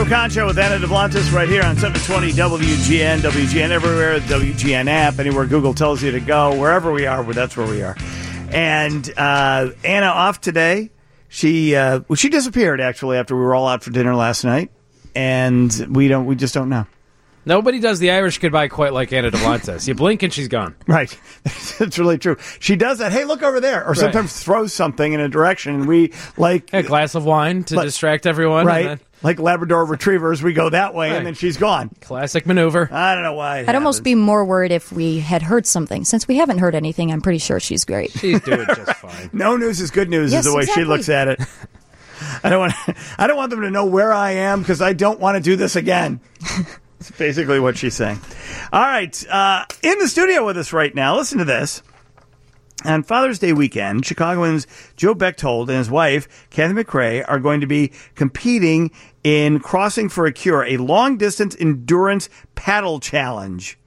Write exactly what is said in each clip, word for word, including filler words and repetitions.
Khan Show with Anna DeBlantis right here on seven twenty W G N, W G N everywhere, the W G N app, anywhere Google tells you to go, wherever we are, that's where we are. And uh, Anna off today. She uh, well, she disappeared actually after we were all out for dinner last night, and we don't we just don't know. Nobody does the Irish goodbye quite like Anna DeBlantis. You blink and she's gone. Right. It's really true. She does that. Hey, look over there. Or sometimes right. throws something in a direction, and we like... A glass of wine to like, distract everyone. Right. And then, like Labrador retrievers, we go that way, right. and then she's gone. Classic maneuver. I don't know why I'd happens. almost be more worried if we had heard something. Since we haven't heard anything, I'm pretty sure she's great. She's doing just fine. No news is good news yes, is the way exactly. she looks at it. I don't want I don't want them to know where I am because I don't want to do this again. That's basically what she's saying. All right. Uh, in the studio with us right now, listen to this. On Father's Day weekend, Chicagoans Joe Bechtold and his wife, Kathy McRae, are going to be competing in Crossing for a Cure, a long-distance endurance paddle challenge.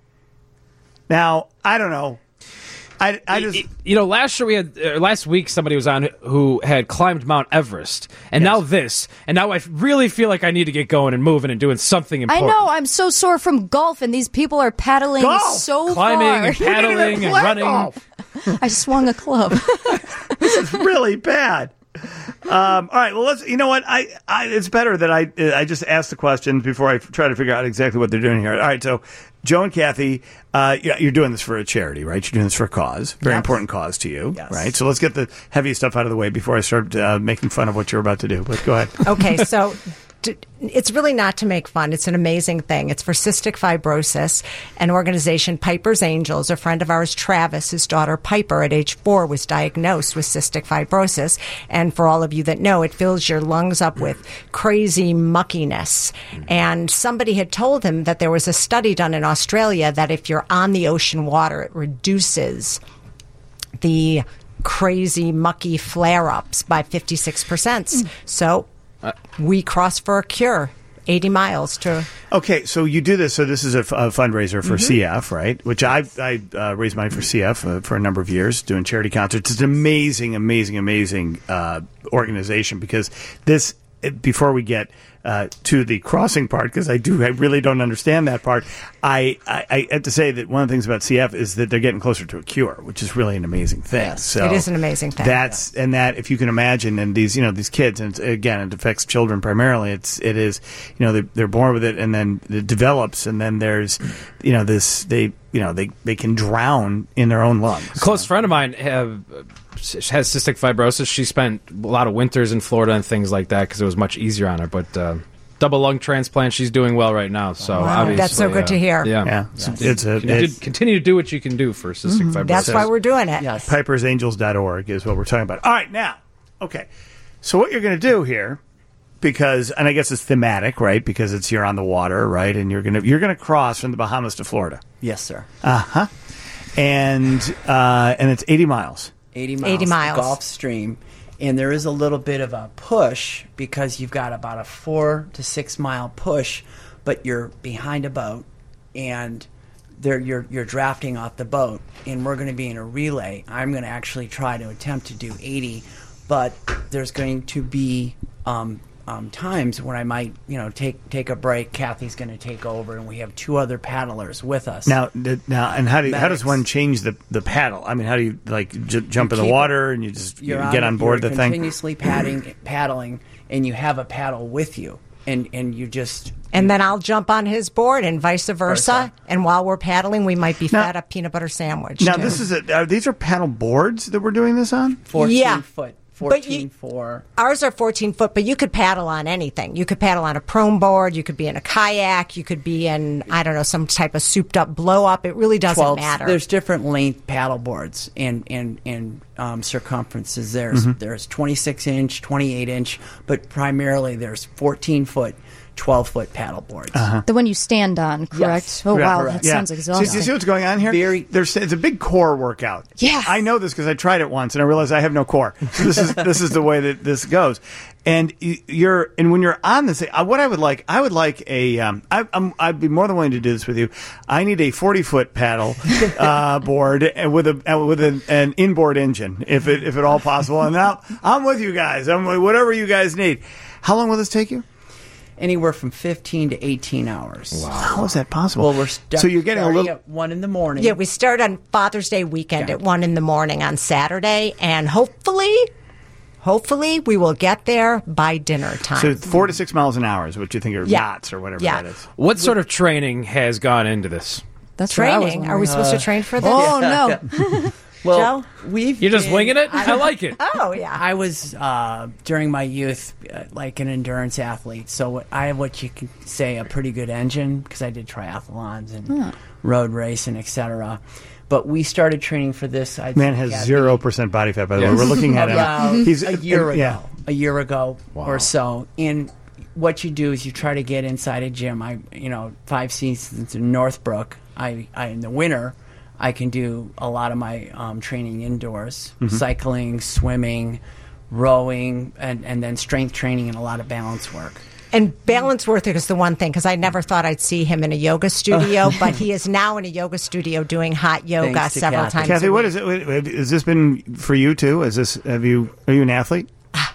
Now, I don't know. I, I just, you know, last year we had, uh, last week somebody was on who had climbed Mount Everest, and yes. now this, and now I really feel like I need to get going and moving and doing something important. I know, I'm so sore from golf, and these people are paddling golf. so Climbing far. and paddling and running. Golf. I swung a club. This is really bad. Um, all right, well, let's. You know what? I, I it's better that I I just ask the questions before I try to figure out exactly what they're doing here. All right, so Joe and Kathy, uh, you're doing this for a charity, right? You're doing this for a cause, very yes. important cause to you, yes. right? So let's get the heavy stuff out of the way before I start uh, making fun of what you're about to do. But go ahead. Okay, so. It's really not to make fun. It's an amazing thing. It's for cystic fibrosis. An organization, Piper's Angels, a friend of ours, Travis, his daughter Piper, at age four, was diagnosed with cystic fibrosis. And for all of you that know, it fills your lungs up with crazy muckiness. And somebody had told him that there was a study done in Australia that if you're on the ocean water, it reduces the crazy mucky flare-ups by fifty-six percent. Mm. So... Uh, we cross for a cure, eighty miles to... Okay, so you do this. So this is a, f- a fundraiser for mm-hmm. C F, right? Which I I uh, raised money for C F uh, for a number of years, doing charity concerts. It's an amazing, amazing, amazing uh, organization because this, before we get uh, to the crossing part, because I do, I really don't understand that part, I, I, I have to say that one of the things about C F is that they're getting closer to a cure, which is really an amazing thing. Yes, so it is an amazing thing. That's yeah. and that if you can imagine, and these you know these kids, and again it affects children primarily. It's it is you know they they're born with it, and then it develops, and then there's you know this they you know they they can drown in their own lungs. A close friend of mine have. has cystic fibrosis. She spent a lot of winters in Florida and things like that because it was much easier on her. But uh, double lung transplant, she's doing well right now. So wow. obviously, that's so good uh, to hear. Yeah, yeah. Yes. It's a it's, continue to do what you can do for cystic mm-hmm. fibrosis. That's why we're doing it. Yes. Pipers Angels dot org is what we're talking about. All right, now, okay. So what you're going to do here, because and I guess it's thematic, right? Because it's you're on the water, right? And you're gonna you're gonna cross from the Bahamas to Florida. Yes, sir. Uh huh. And uh, and it's eighty miles. eighty miles, eighty miles. Gulf Stream, and there is a little bit of a push because you've got about a four to six mile push, but you're behind a boat, and there you're you're drafting off the boat, and we're going to be in a relay. I'm going to actually try to attempt to do eighty, but there's going to be um, um, times when I might you know take take a break. Kathy's going to take over, and we have two other paddlers with us. Now, now, and how do you, how does Medics. one change the, the paddle? I mean, how do you like j- jump You in the keep- water and you just you You're get on board you're the thing? continuously padding, paddling, and you have a paddle with you, and and you just And then I'll jump on his board and vice versa. Versa. And while we're paddling, we might be Now- fed a peanut butter sandwich. Now, too. this is a, are these are paddle boards that we're doing this on? fourteen Yeah. foot, But fourteen you- for. Ours are fourteen foot, but you could paddle on anything. You could paddle on a prone board. You could be in a kayak. You could be in, I don't know, some type of souped up blow up. It really doesn't twelve matter. There's different length paddle boards and and and um, circumferences. There's Mm-hmm. there's twenty-six inch, twenty-eight inch, but primarily there's fourteen foot, twelve foot paddle boards. Uh-huh. The one you stand on, correct? Yes. Oh, wow, Correct. that sounds So, exhausting. do you see what's going on here? Very- There's it's a big core workout. Yeah. I know this because I tried it once and I realized I have no core. So this is this is the way that this goes. And you- you're and when you're on this, uh, what I would like, I would like a. Um, I, I'm, I'd be more than willing to do this with you. I need a forty foot paddle uh, board and with a uh, with an, an inboard engine, if it if at all possible. And now I'm with you guys. I'm with whatever you guys need. How long will this take you? anywhere from fifteen to eighteen hours. Wow. How is that possible? Well, we're st- so you're getting a starting little. at one in the morning. Yeah, we start on Father's Day weekend Yeah. at one in the morning on Saturday, and hopefully, hopefully we will get there by dinner time. So four to six miles an hour is what you think are Yeah. knots or whatever Yeah. that is. What sort of training has gone into this? That's what I was Training? Are we wondering. supposed to train for this? Oh no! Well, Joe? we've You're just been- winging it? I like it. Oh yeah. I was uh, during my youth uh, like an endurance athlete, so what- I have what you can say a pretty good engine because I did triathlons and road racing, et cetera. But we started training for this. I'd Man say, has Kathy, zero percent body fat. By the way, Yes. we're looking at him. about He's a year ago, Yeah. a year ago or so. And what you do is you try to get inside a gym. I, you know, five seasons in Northbrook. I, I in the winter, I can do a lot of my um, training indoors, Mm-hmm. cycling, swimming, rowing, and, and then strength training and a lot of balance work. And balance worth it is the one thing because I never thought I'd see him in a yoga studio, but he is now in a yoga studio doing hot yoga Thanks to several Kathy. times. Kathy, a what week. is it? Has this been for you too? Is this have you? Are you an athlete?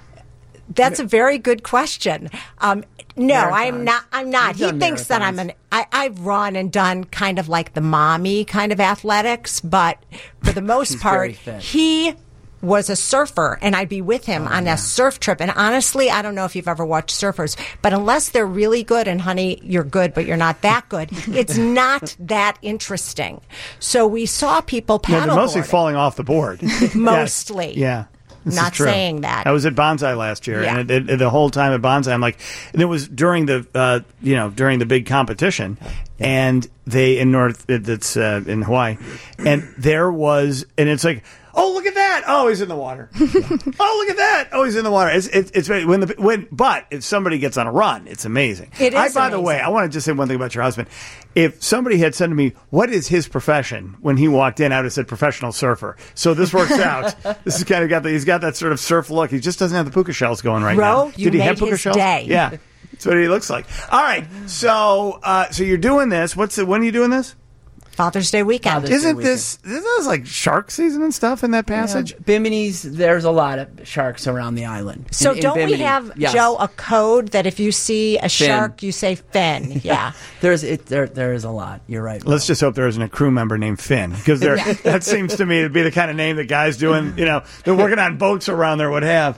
That's a very good question. Um, no, I'm Marathons. not. I'm not. You've He done thinks that I'm marathons. an. I, I've run and done kind of like the mommy kind of athletics, but for the most She's part, very fit. he was a surfer, and I'd be with him on a surf trip. And honestly, I don't know if you've ever watched surfers, but unless they're really good, and honey, you're good, but you're not that good. It's not that interesting. So we saw people No, they're paddleboarding. mostly falling off the board. Yes. Mostly. Yeah. This Not is true. saying that. I was at Bonsai last year, Yeah. and it, it, the whole time at Bonsai, I'm like, and it was during the, uh, you know, during the big competition, and they in North, it, it's uh, in Hawaii, and there was, and it's like, oh, look at that! Oh, he's in the water. Oh, look at that! Oh, he's in the water. It's it's, it's when the when, but if somebody gets on a run, it's amazing. It is I, by the amazing. way, I want to just say one thing about your husband. If somebody had said to me, "What is his profession?" when he walked in, I would have said professional surfer. So this works out. This is kind of got the, he's got that sort of surf look. He just doesn't have the puka shells going right Bro, now. you Did he made have puka his shells? day. Yeah, that's what he looks like. All right, so uh, so you're doing this. What's the, when are you doing this? Father's Day weekend. Father's Day Isn't weekend. this this is like shark season and stuff in that passage? Yeah, Bimini's, there's a lot of sharks around the island. So In- in don't we Bimini. have, Yes. Joe, a code that if you see a shark, you say fin? Yeah. There's it. There, there is a lot. You're right. Let's just hope there isn't a crew member named Finn, because there that seems to me to be the kind of name that guys doing. You know, they're working on boats around there would have.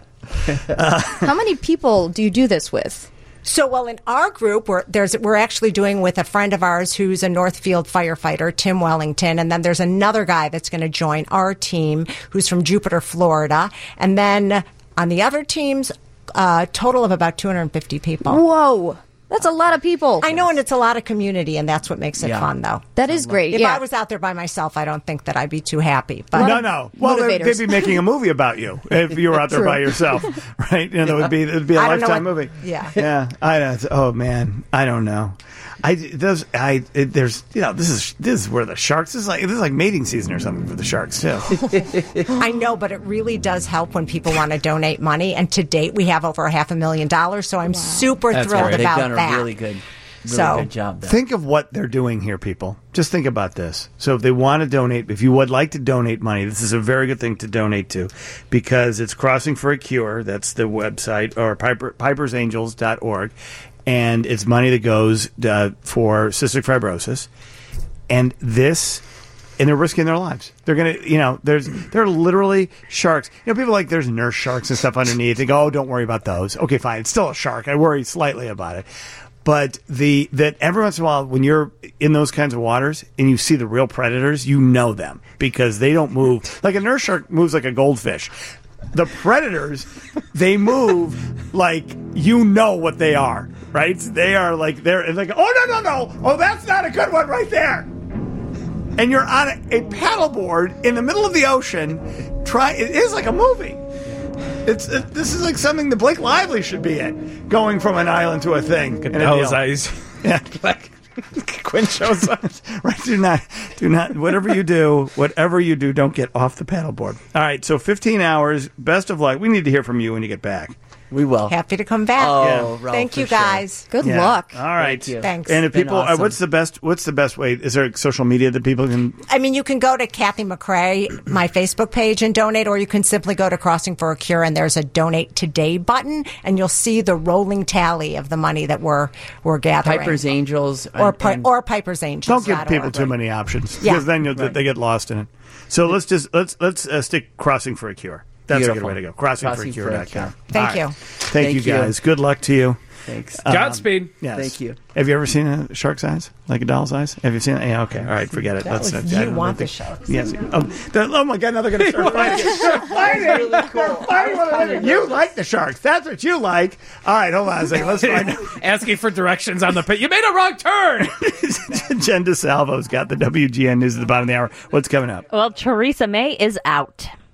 How many people do you do this with? So, well, in our group, we're, there's, we're actually doing with a friend of ours who's a Northfield firefighter, Tim Wellington. And then there's another guy that's going to join our team who's from Jupiter, Florida. And then on the other teams, a total of about two hundred fifty people. Whoa, that's a lot of people. I know, and it's a lot of community, and that's what makes it Yeah. fun, though. That is great. If yeah. I was out there by myself, I don't think that I'd be too happy. But No, no. Well, they'd, motivators. they'd be making a movie about you if you were out there True. by yourself, right? You know, that would be it would be a I don't know lifetime what- movie. yeah. yeah. I don't. Oh man, I don't know. I those I it, there's you know this is this is where the sharks this is like this is like mating season or something for the sharks too. I know, but it really does help when people want to donate money. And to date, we have over a half a million dollars. So I'm super That's thrilled great. They've about done a that. really good, really So, good job there. Think of what they're doing here, people. Just think about this. So if they want to donate, if you would like to donate money, this is a very good thing to donate to, because it's Crossing for a Cure. That's the website, or Piper, pipers angels dot org. And it's money that goes uh, for cystic fibrosis. And this, and they're risking their lives. They're going to, you know, there's, there are literally sharks. You know, people like there's nurse sharks and stuff underneath. They go, oh, don't worry about those. Okay, fine. It's still a shark. I worry slightly about it. But the, that every once in a while, when you're in those kinds of waters and you see the real predators, you know them because they don't move. Like a nurse shark moves like a goldfish. The predators, they move like you know what they are, right? They are like, they're like, oh, no, no, no. Oh, that's not a good one right there. And you're on a, a paddleboard in the middle of the ocean. Try It is like a movie. It's it, This is like something that Blake Lively should be in, going from an island to a thing. and a Those deal. eyes. Yeah. Quinn shows up. Right, do not, do not, whatever you do, whatever you do, don't get off the paddleboard. All right, so fifteen hours, best of luck. We need to hear from you when you get back. We will. Happy to come back. Oh, Yeah. Ralph, Thank for you, sure. guys. Good Yeah. luck. All right. Thank you. Thanks. And if Been people, uh, awesome. what's the best? What's the best way? Is there social media that people can? I mean, you can go to Kathy McCrae, my Facebook page, and donate, or you can simply go to Crossing for a Cure, and there's a Donate Today button, and you'll see the rolling tally of the money that we're we're gathering. Piper's Angels. or and- Pi- and- or Piper's Angels. Don't give dot people org. too many options Yeah. because then you'll, Right. they get lost in it. So let's just let's let's uh, stick Crossing for a Cure. That's a good Beautiful. way to go. crossing for a Crossing cure for a dot com. Cure. Thank All you. right. Thank, Thank you you. guys. Good luck to you. Thanks. Godspeed. Yes. Thank you. Have you ever seen a shark's eyes, like a doll's eyes? Have you seen it? Yeah. Okay. All right. Forget it. That was- I you don't want think- the sharks. Yes. Oh, the- oh my God! Now they're going to start fighting. They're fighting. really cool. They're fighting one another. You like the sharks. That's what you like. All right. Hold on a second. Let's find out. Asking for directions on the pit. You made a wrong turn. Jen DeSalvo's got the W G N News at the bottom of the hour. What's coming up? Well, Theresa May is out.